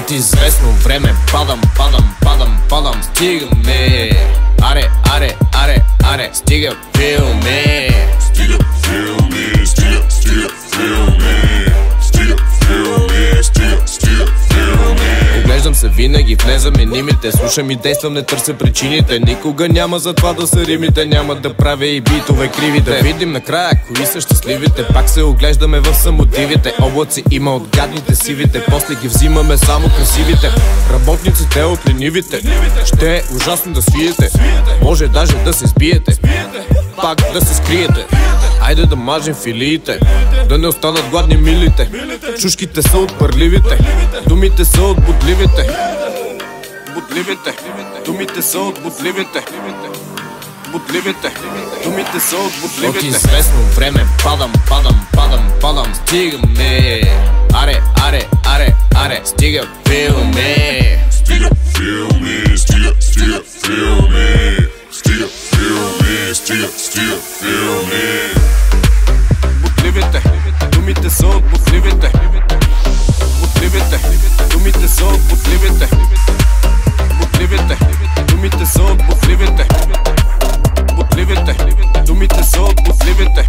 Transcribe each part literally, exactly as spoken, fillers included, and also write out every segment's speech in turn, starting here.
От известно време падам, падам, падам, падам. Стигаме. Аре, аре, аре, аре. Стига филме. Стига филме, стига, стига филме. Стига филме, стига, стига филме. Оглеждам се винаги, влезам енимите. Слушам и действам, не търся причините. Никога няма за това да са римите. Няма да правя и битове кривите. Да видим накрая кои са щастливите. Пак се оглеждаме в самодивите. Облаци има от гадните сивите. После ги взимаме само красивите. Работниците от ленивите. Ще е ужасно да свиете. Може даже да се сбиете. Пак да се скриете. Айде да мажем филиите. Да не останат гладни милите. Чушките са от пърливите. Думите са от бодливите. Бодливите. Думите са от бодливите. Бодливите. Думите са от бодливите. От известно време падам, падам, падам, падам. Стигаме. Аре, аре, аре, аре. Стига филме. Стига филме, стига, стига филме. Стига филме, стига, стига филме. Бодливите. Думите са от бодливите. Бодливите. Думите са от бодливите. Бодливите. Думите са от бодливите. Бодливите. Думите са от бодливите.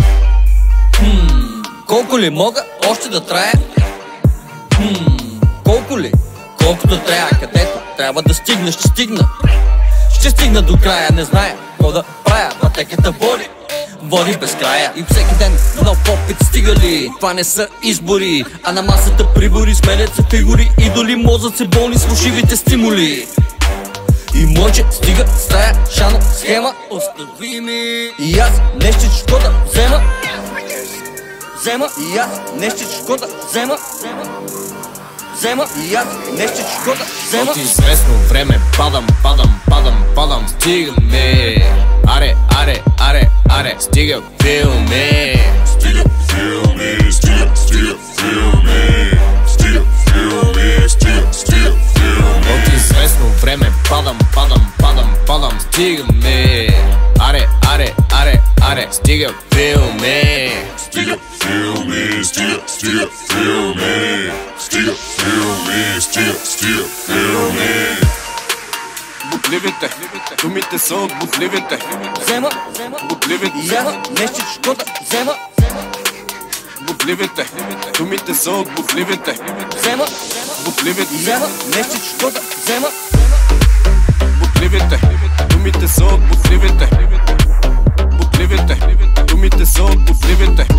Хм, колко ли мога още да трая? Хм, колко ли? Колкото трябва, където трябва да стигна, ще стигна. Ще стигна до края, не зная какво да правя. Пътеката води, води без края. И всеки ден нов опит стига ли? Това не са избори, а на масата прибори. Сменят се фигури, идоли, мозъци болни с фалшивите стимули. И мъче стига с тая шано схема. Остави ми и аз нещичко да взема. Взема и аз нещичко да взема. Взема и аз нещичко да взема. От известно време падам, падам, падам, падам. Стигаме. Аре, аре, аре, аре. Стига филме. Стига филме, стига, стига филме. Стига филме, стига, стига филме. От известно време падам, падам, падам, падам. Стигаме. Аре, аре, аре, аре. Стига филме. Стига филме, стига, стига филме. Стига филме, стига, стига филме. Бодливите. Думите са от бодливите. Взема, Бодливите. и аз нещичко да взема. Бодливите. Думите са от бодливите. Взема, Бодливите. и аз нещичко да взема. Бодливите. Думите са от бодливите. Бодливите. Думите са от бодливите.